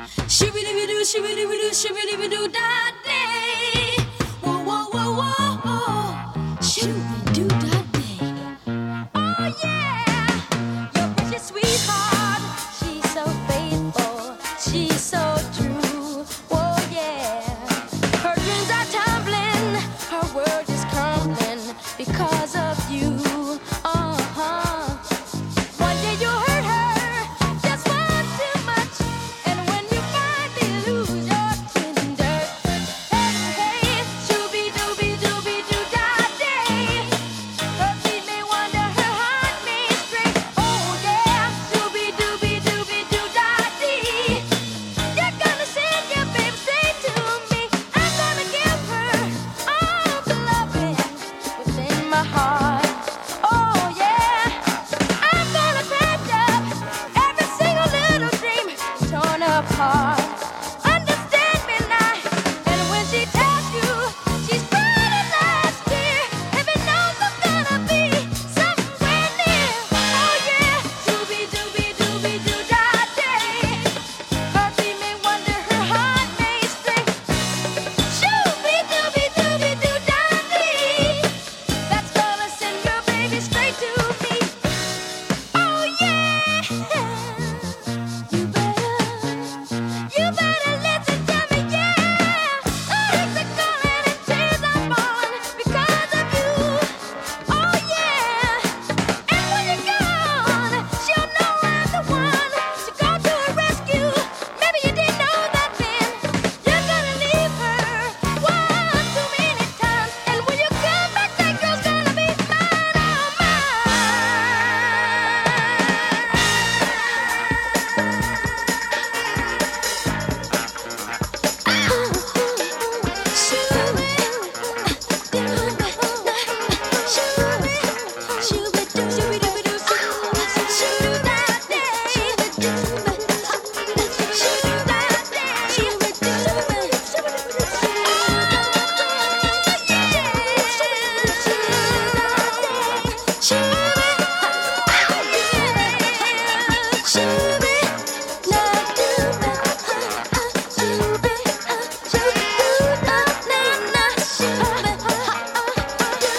Shoo-be-doo-be-doo, shoo-be-doo-be-doo, shoo-be-doo-be-doo, da day. Whoa, whoa, whoa, whoa. Shoo-be-doo, da day. Oh yeah, your precious sweetheart. She's so faithful, she's so true. Oh yeah, her dreams are tumbling, her world is crumbling because of you. Uh-huh. One day you hurt her, just one too much, and when you finally lose your tender, hey, hey, shooby-dooby-dooby-doo da day. Her feet may wander, her heart may stray. Oh yeah, shooby-dooby-dooby-doo da dee. You're gonna send your baby straight to me. I'm gonna give her all the loving within my heart. Oh yeah, I'm gonna patch up every single little dream torn apart. Understand me now, and when she tells you she's cried her last tear, heaven knows I'm gonna be somewhere near. Oh yeah, shooby-dooby-dooby-doo da day. Her feet may wander, her heart may stray. Shooby-dooby-dooby-doo da dee. That's gonna send your baby straight to me. Oh yeah, you better listen to me, yeah. Heartaches are calling and tears are falling because of you. Oh yeah, and when you're gone, she'll know I'm the one to go to her rescue. Maybe you didn't know that then. You're gonna leave her one too many times, and when you come back, that girl's gonna be mine, oh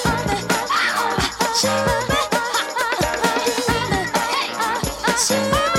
Shoo